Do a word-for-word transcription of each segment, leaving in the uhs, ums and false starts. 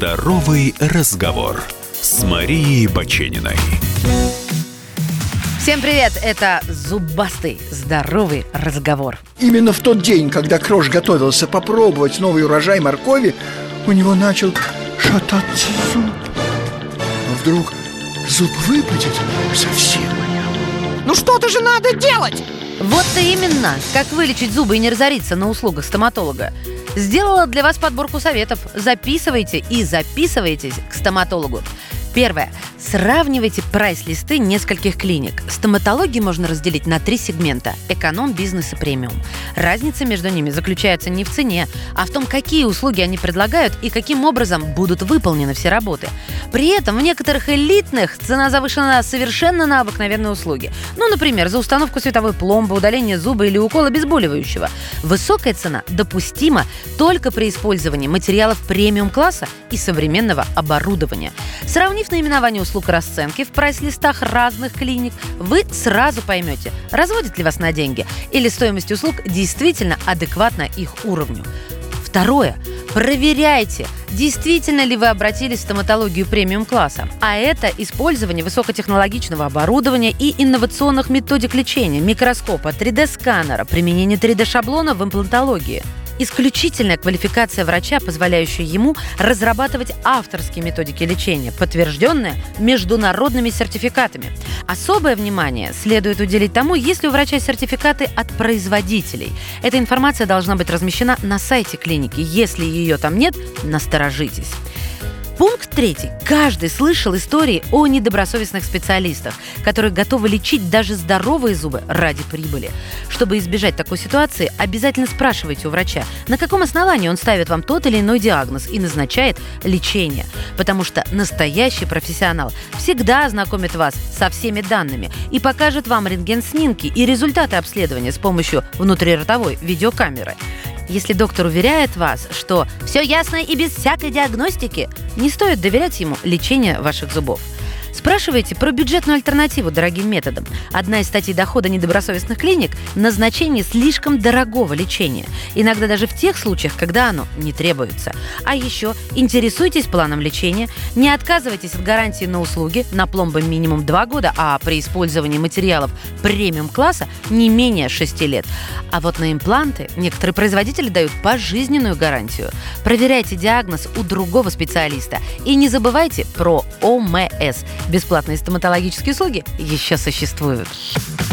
Здоровый разговор с Марией Бачениной. Всем привет! Это зубастый здоровый разговор. Именно в тот день, когда Крош готовился попробовать новый урожай моркови, у него начал шататься зуб. Но вдруг зуб выпадет совсем. Ну что-то же надо делать! Вот-то именно, как вылечить зубы и не разориться на услугах стоматолога. Сделала для вас подборку советов. Записывайте и записывайтесь к стоматологу. Первое. Сравнивайте прайс-листы нескольких клиник. Стоматологии можно разделить на три сегмента – эконом, бизнес и премиум. Разница между ними заключается не в цене, а в том, какие услуги они предлагают и каким образом будут выполнены все работы. При этом в некоторых элитных цена завышена совершенно на обыкновенные услуги. Ну, например, за установку световой пломбы, удаление зуба или укол обезболивающего. Высокая цена допустима только при использовании материалов премиум-класса и современного оборудования. Сравнив наименование услуг и расценки в прайс-листах разных клиник, вы сразу поймете, разводит ли вас на деньги или стоимость услуг действительно адекватна их уровню. Второе. Проверяйте, действительно ли вы обратились в стоматологию премиум-класса. А это использование высокотехнологичного оборудования и инновационных методик лечения, микроскопа, три дэ-сканера, применение три дэ-шаблона в имплантологии. Исключительная квалификация врача, позволяющая ему разрабатывать авторские методики лечения, подтвержденные международными сертификатами. Особое внимание следует уделить тому, есть ли у врача сертификаты от производителей. Эта информация должна быть размещена на сайте клиники. Если ее там нет, насторожитесь. Пункт третий. Каждый слышал истории о недобросовестных специалистах, которые готовы лечить даже здоровые зубы ради прибыли. Чтобы избежать такой ситуации, обязательно спрашивайте у врача, на каком основании он ставит вам тот или иной диагноз и назначает лечение. Потому что настоящий профессионал всегда ознакомит вас со всеми данными и покажет вам рентген-снимки и результаты обследования с помощью внутриротовой видеокамеры. Если доктор уверяет вас, что все ясно и без всякой диагностики, не стоит доверять ему лечение ваших зубов. Спрашивайте про бюджетную альтернативу дорогим методам. Одна из статей дохода недобросовестных клиник – назначение слишком дорогого лечения. Иногда даже в тех случаях, когда оно не требуется. А еще интересуйтесь планом лечения, не отказывайтесь от гарантии на услуги, на пломбы минимум два года, а при использовании материалов премиум-класса не менее шести лет. А вот на импланты некоторые производители дают пожизненную гарантию. Проверяйте диагноз у другого специалиста. И не забывайте про о эм эс. Бесплатные стоматологические услуги еще существуют.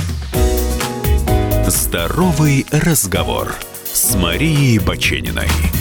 Здоровый разговор с Марией Бачениной.